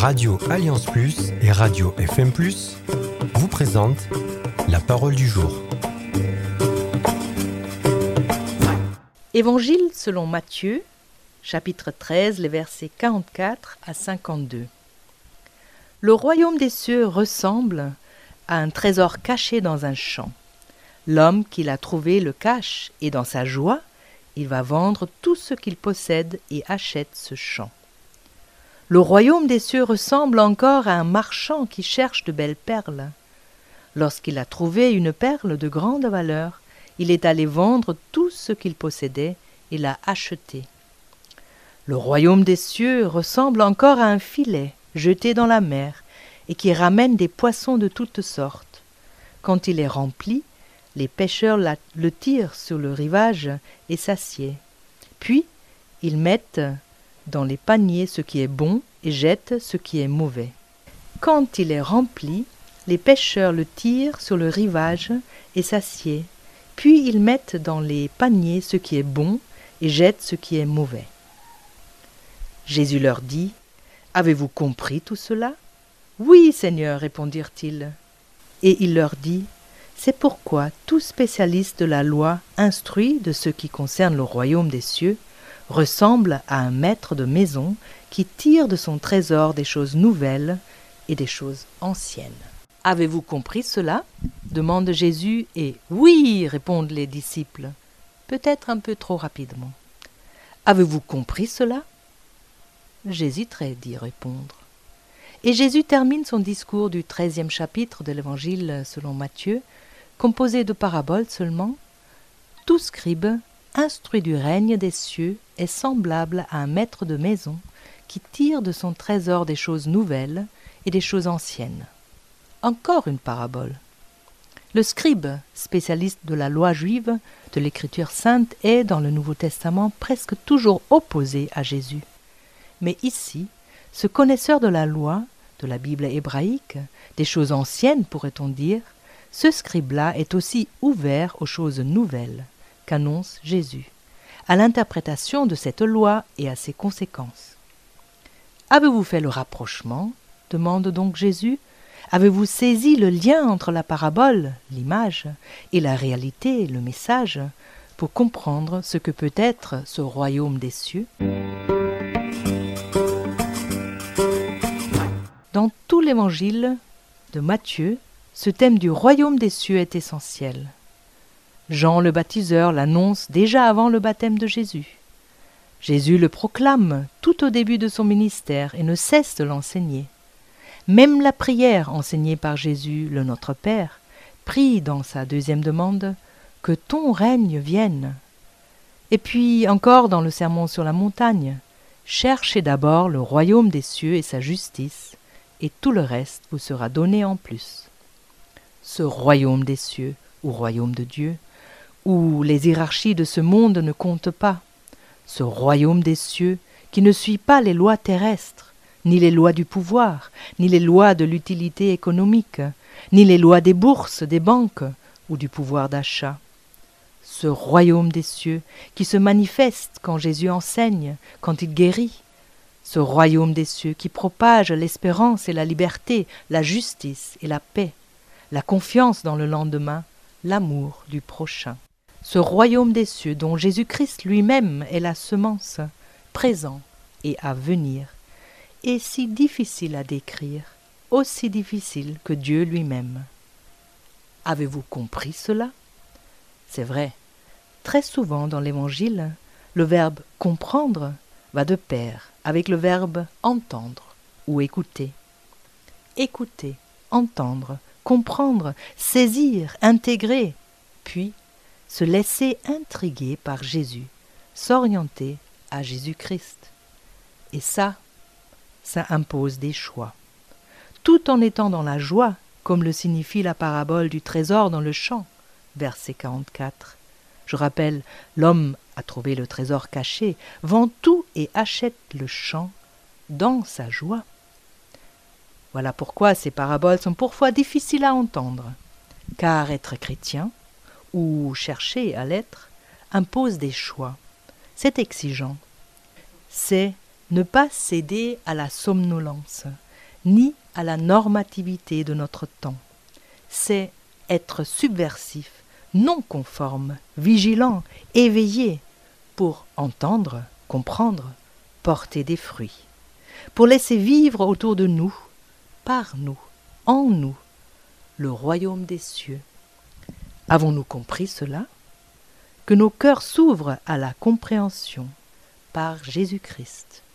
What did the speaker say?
Radio Alliance Plus et Radio FM Plus vous présentent la parole du jour. Évangile selon Matthieu, chapitre 13, les versets 44 à 52. Le royaume des cieux ressemble à un trésor caché dans un champ. L'homme qui l'a trouvé le cache et dans sa joie, il va vendre tout ce qu'il possède et achète ce champ. Le royaume des cieux ressemble encore à un marchand qui cherche de belles perles. Lorsqu'il a trouvé une perle de grande valeur, il est allé vendre tout ce qu'il possédait et l'a achetée. Le royaume des cieux ressemble encore à un filet jeté dans la mer et qui ramène des poissons de toutes sortes. Quand il est rempli, les pêcheurs le tirent sur le rivage et s'assiedent. Puis, ils mettent dans les paniers ce qui est bon et jettent ce qui est mauvais. Quand il est rempli, les pêcheurs le tirent sur le rivage et s'assiedent. Puis ils mettent dans les paniers ce qui est bon et jettent ce qui est mauvais. Jésus leur dit : « Avez-vous compris tout cela ? » ?»« Oui, Seigneur, répondirent-ils. Et il leur dit : « C'est pourquoi tout spécialiste de la loi instruit de ce qui concerne le royaume des cieux ressemble à un maître de maison qui tire de son trésor des choses nouvelles et des choses anciennes. » « Avez-vous compris cela ? » demande Jésus, et « Oui !» répondent les disciples, peut-être un peu trop rapidement. « Avez-vous compris cela ?» J'hésiterai d'y répondre. Et Jésus termine son discours du 13e chapitre de l'Évangile selon Matthieu, composé de paraboles seulement. « Tout scribe, instruit du règne des cieux, est semblable à un maître de maison qui tire de son trésor des choses nouvelles et des choses anciennes. » Encore une parabole. Le scribe, spécialiste de la loi juive, de l'Écriture sainte, est dans le Nouveau Testament presque toujours opposé à Jésus. Mais ici, ce connaisseur de la loi, de la Bible hébraïque, des choses anciennes pourrait-on dire, ce scribe-là est aussi ouvert aux choses nouvelles qu'annonce Jésus, à l'interprétation de cette loi et à ses conséquences. « Avez-vous fait le rapprochement ?» demande donc Jésus. « Avez-vous saisi le lien entre la parabole, l'image, et la réalité, le message, pour comprendre ce que peut être ce royaume des cieux ?» Dans tout l'évangile de Matthieu, ce thème du royaume des cieux est essentiel. Jean le baptiseur l'annonce déjà avant le baptême de Jésus. Jésus le proclame tout au début de son ministère et ne cesse de l'enseigner. Même la prière enseignée par Jésus, le Notre Père, prie dans sa deuxième demande « Que ton règne vienne ». Et puis encore dans le Sermon sur la montagne « Cherchez d'abord le royaume des cieux et sa justice, et tout le reste vous sera donné en plus. » Ce royaume des cieux, ou royaume de Dieu, où les hiérarchies de ce monde ne comptent pas, ce royaume des cieux qui ne suit pas les lois terrestres, ni les lois du pouvoir, ni les lois de l'utilité économique, ni les lois des bourses, des banques ou du pouvoir d'achat. Ce royaume des cieux qui se manifeste quand Jésus enseigne, quand il guérit. Ce royaume des cieux qui propage l'espérance et la liberté, la justice et la paix, la confiance dans le lendemain, l'amour du prochain. Ce royaume des cieux dont Jésus-Christ lui-même est la semence, présent et à venir, est si difficile à décrire, aussi difficile que Dieu lui-même. Avez-vous compris cela ? C'est vrai, très souvent dans l'Évangile, le verbe « comprendre » va de pair avec le verbe « entendre » ou « écouter ». Écouter, entendre, comprendre, saisir, intégrer, puis se laisser intriguer par Jésus, s'orienter à Jésus-Christ. Et ça impose des choix. Tout en étant dans la joie, comme le signifie la parabole du trésor dans le champ, verset 44. Je rappelle, l'homme a trouvé le trésor caché, vend tout et achète le champ dans sa joie. Voilà pourquoi ces paraboles sont parfois difficiles à entendre, car être chrétien, ou chercher à l'être, impose des choix. C'est exigeant. C'est ne pas céder à la somnolence, ni à la normativité de notre temps. C'est être subversif, non conforme, vigilant, éveillé, pour entendre, comprendre, porter des fruits, pour laisser vivre autour de nous, par nous, en nous, le royaume des cieux. Avons-nous compris cela? Que nos cœurs s'ouvrent à la compréhension par Jésus-Christ.